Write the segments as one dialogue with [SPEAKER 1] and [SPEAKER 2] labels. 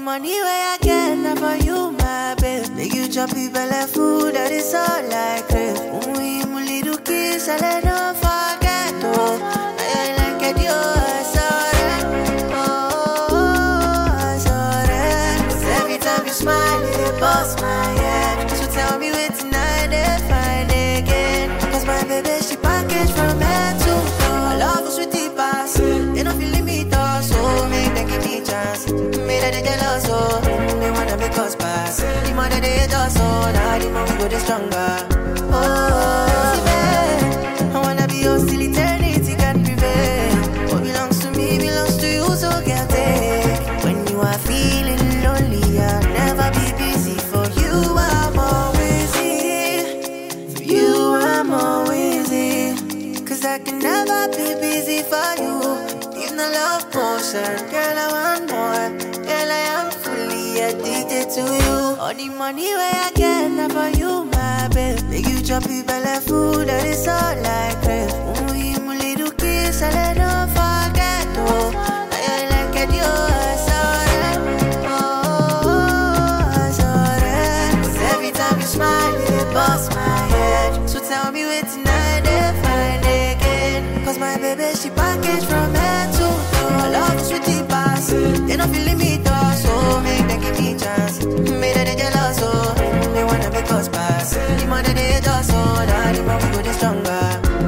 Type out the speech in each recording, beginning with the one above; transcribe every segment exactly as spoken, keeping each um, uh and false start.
[SPEAKER 1] money where I get, not for you, my babe. Make you chop people like food, that is all I crave. When we little kiss, I let no forget, oh. I like it, you, I saw that. Oh, I saw that. 'Cause every time you smile, it busts my head. So tell me where tonight, they find again. 'Cause my baby, she packaged from head to toe. I love us with the pass. They don't feel me, though, so make them give me chance. Made that they jealous, oh. They wanna make us pass. The more that they do so, now the more we go the stronger. Oh, I wanna be your still eternity can prevail. What belongs to me belongs to you, so get it. When you are feeling lonely, I'll never be busy. For you, I'm always here. For you, I'm always here. 'Cause I can never be busy for you. In the love potion, girl, I want more. Girl, I am fully addicted to you. All the money where I get, not for you, my babe. Make you chop people like food, that is all I crave. When we little kiss, I let no forget, oh. I like it, you, I saw that. Oh, I saw that. 'Cause every time you smile, it busts my head. So tell me where tonight, they find again. 'Cause my baby, she packaged from head to toe. I love us with the pass. They don't feel me, though, so make them give me chance. Made that they jealous, oh. They wanna make us pass. The more that they do so, now the more we go the stronger.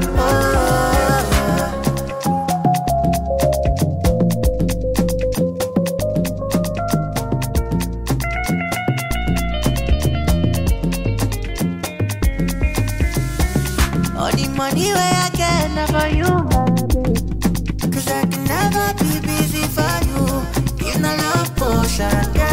[SPEAKER 1] All the money where I get, not for you, my babe. 'Cause I can never be busy for you. In the love potion,